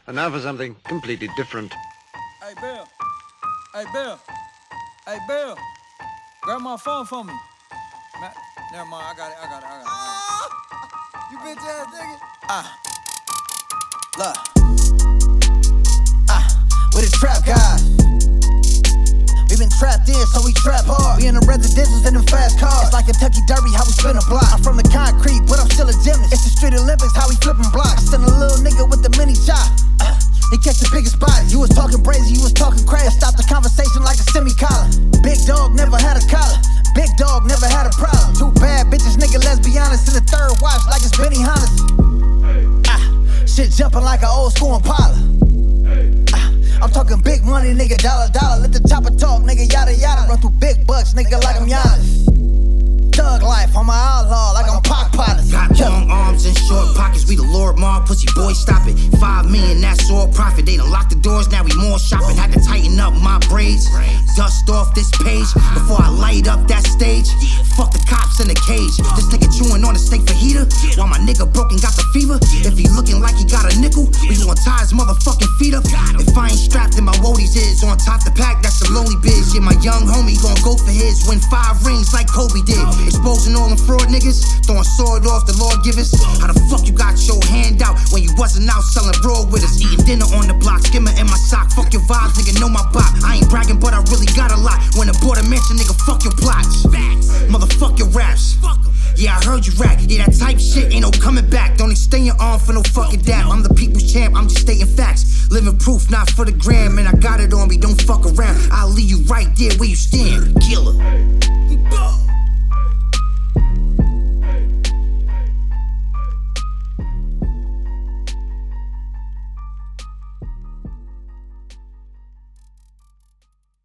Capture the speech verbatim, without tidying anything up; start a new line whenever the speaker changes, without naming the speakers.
And now for something completely different.
Hey, Bill. Hey, Bill. Hey, Bill. Grab my phone for me. Ma- Never mind, I got it, I got it, I got it.
Ah, you bitch ass nigga.
Ah. Look.
Ah, with the trap guys. We been trapped in, so we trap hard. We in the residentials in them fast cars. It's like Kentucky Derby, how we spin a block. I'm from the concrete, but I'm still a gymnast. It's the Street Olympics, how we flipping blocks. Send a little nigga with the mini chop. Uh, he catch the biggest body. You was talking crazy, you was talking crazy. Stop the conversation like a semi-collar. Big dog never had a collar. Big dog never had a problem. Two bad bitches, nigga, let's be honest. In the third watch like it's Benny Hannes. Ah, shit jumping like an old school Impala. Ah, I'm talking big money, nigga, dollar, dollar. Let the chopper talk, nigga, yada, yada. Run through big bucks, nigga, like I'm Giannis. Thug life, I'm my outlaw, like I'm Pac Potter's.
Got long arms and short pockets, we the Lord Mar, pussy boy, stop it. Five million, that's all profit. They done locked the doors, now we more shopping. Had to tighten up my braids, dust off this page before I light up that stage. Fuck the cops in the cage. This nigga chewing on a steak fajita while my nigga broken got the fever. If he looking like he got a nickel, we gon' tie his motherfucking feet up. If I ain't strapped, then my woadies is on top the pack. That's a lonely bitch. Yeah, my young homie gon' go for his. Win five rings like Kobe did. Exposing all them fraud niggas, throwing sword off the Lord give us. How the fuck you got your hand out when you wasn't out selling raw with us? Eating dinner on the block, skimmer in my sock. Fuck your vibes, nigga, know my bop. I ain't bragging, but I really got a lot. When I bought a mansion, nigga, fuck your plots. Motherfuck your raps. Yeah, I heard you rap. Yeah, that type shit ain't no coming back. Don't extend your arm for no fucking dap. I'm the people's champ, I'm just stating facts. Living proof, not for the gram. And I got it on me, don't fuck around. I'll leave you right there where you stand. Killer.